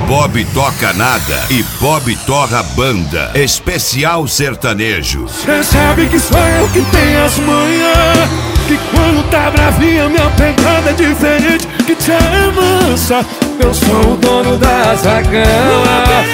Bob toca nada e Bob torra banda. Especial sertanejo. Cê sabe que sou eu que tenho as manhas, que quando tá bravinha minha pegada é diferente, que te amansa. Eu sou o dono das vacanas.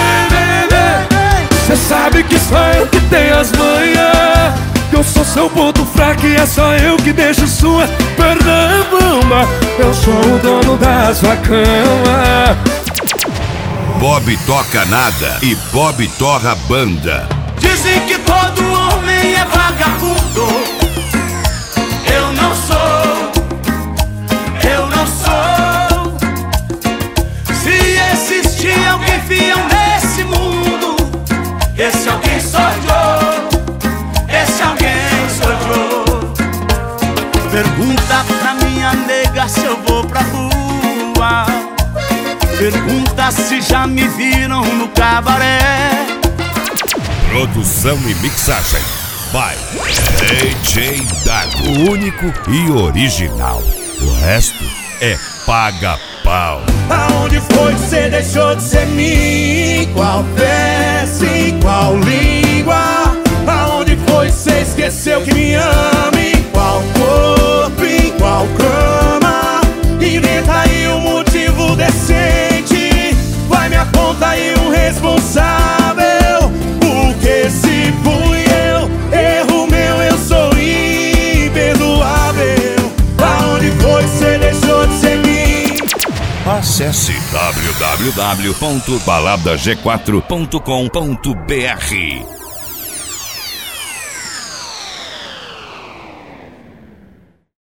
Cê sabe que sou eu que tenho as manhas, que eu sou seu ponto fraco e é só eu que deixo sua perna bamba. Eu sou o dono das vacanas. Bob toca nada e Bob torra banda. Dizem que todo homem é vagabundo. Eu não sou, eu não sou. Se existir alguém fiel nesse mundo, esse alguém sou eu. Esse alguém sou eu. Pergunta pra minha nega se eu vou pra rua. Pergunta se já me viram no cabaré. Produção e mixagem by DJ Dago. O único e original. O resto é paga-pau. Aonde foi que você deixou de ser mim? Qual peça, em qual língua? Aonde foi que você esqueceu que me ama? Em qual corpo, em qual cama? Inventa aí um motivo decente, vai me aponta aí um responsável. Porque se fui eu, erro meu, eu sou imperdoável. Aonde foi que você deixou de ser mim? Acesse www.baladag4.com.br.